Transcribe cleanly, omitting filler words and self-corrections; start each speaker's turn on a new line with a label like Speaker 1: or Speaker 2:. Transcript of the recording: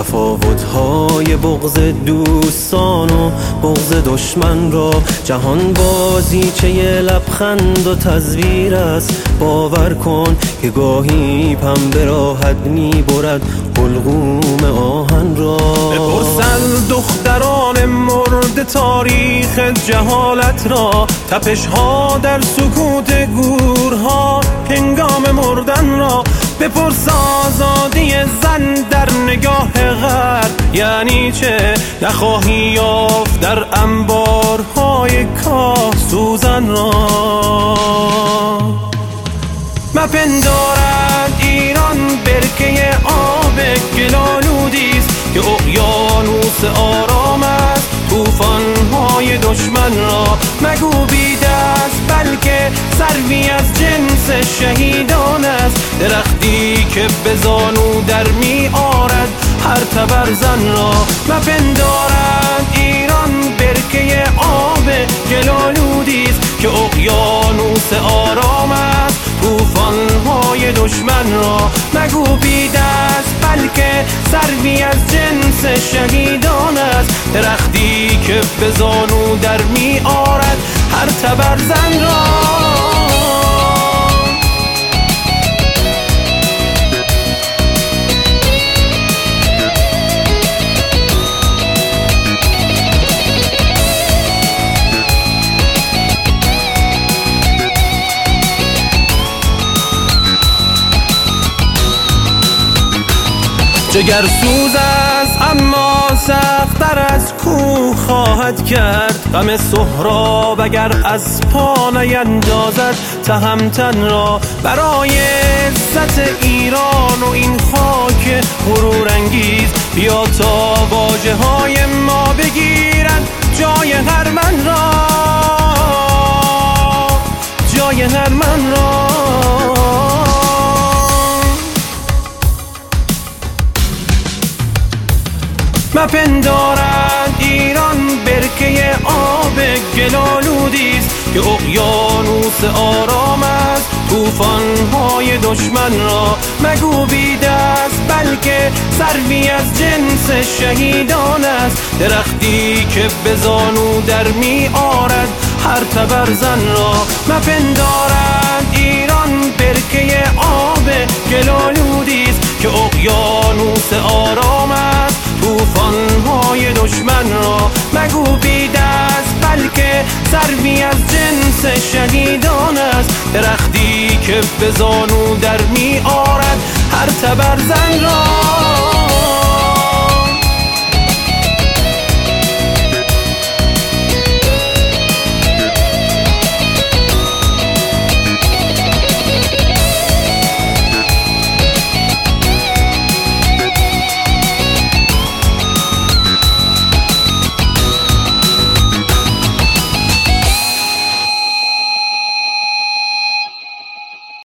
Speaker 1: تفاوت‌های بغض دوستان و بغض دشمن را. جهان بازیچه لبخند و تزویر است، باور کن که گاهی پنبه راحت می‌برد حلقوم آهن را.
Speaker 2: بپرسند دختران مرد تاریخ جهالت را، تپش‌ها در سکوت گورها هنگام مردن را. بپرس آزادی زن در نگاه غرب یعنی چه؟ نخواهی یافت در انبارهای کاه سوزن را. مپندارد ایران برکه آب گلالودیست که اقیانوس آرام است طوفان‌های دشمن را. مگو بید است بلکه سروی از جنس شهیدان است، درختی که به زانو در می آرد هر تبرزن را. مپندارد ایران برکه آب گلالودیست که اقیانوس آرام است طوفان‌های دشمن را. مگو بید است بلکه سروی از جنس شهیدان است، درختی که به زانو در می آرد هر تبرزن را. جگرسوز است اما سخت‌تر از کوه خواهد کرد، غم سهراب اگر از پا نیندازد تهمتن را. برای عزت ایران و این خاک غرورانگیز بیا تا واژه‌های ما بگیرند جای هر من را، جای هر من را. مپندارد ایران برکه آب گلالودیست که اقیانوس آرام است طوفان‌های دشمن را. مگو بید است بلکه سروی از جنس شهیدان است، درختی که به زانو در می آرد هر تبرزن را. مپندارد ایران برکه آب گلالودیست که اقیانوس آرام است طوفان‌های دشمن را. مگو بید است بلکه سروی از جنس شهیدان است، درختی که به زانو در می آرد هر تبرزن را.